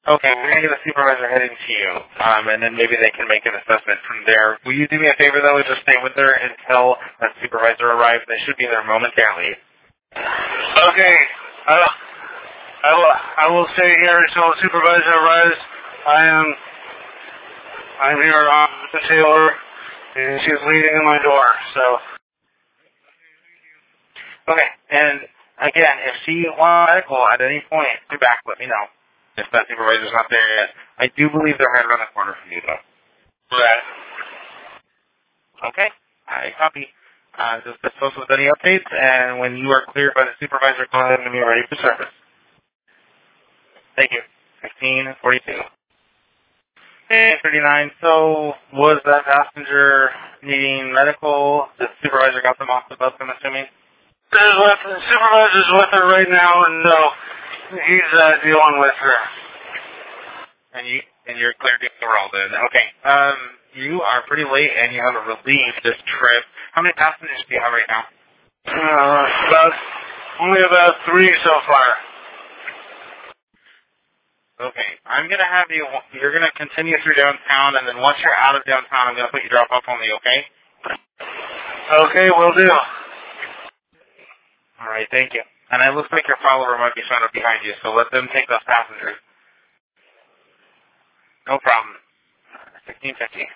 Okay, we're going to get a supervisor heading to you, and then maybe they can make an assessment from there. Will you do me a favor, though, and just stay with her until that supervisor arrives? They should be there momentarily. Okay. I will stay here until the supervisor arrives. I'm here on the Taylor, and she's leading in my door, so. Okay, and again, if she wants medical at any point, be back, let me know. If that supervisor's not there yet. I do believe they're right around the corner from you, though. Right. Okay, I copy. Just discuss with any updates, and when you are cleared by the supervisor, go ahead and be ready for service. Thank you. 1542. 39. So, was that passenger needing medical? The supervisor got them off the bus, I'm assuming? The supervisor's with her right now, and he's dealing with her. And you're cleared to roll then. Okay. You are pretty late, and you have a relief this trip. How many passengers do you have right now? Only about 3 so far. Okay. I'm going to have you're going to continue through downtown, and then once you're out of downtown, I'm going to put you drop off only, okay? Okay, will do. All right, thank you. And it looks like your follower might be showing up behind you, so let them take those passengers. No problem. 1650.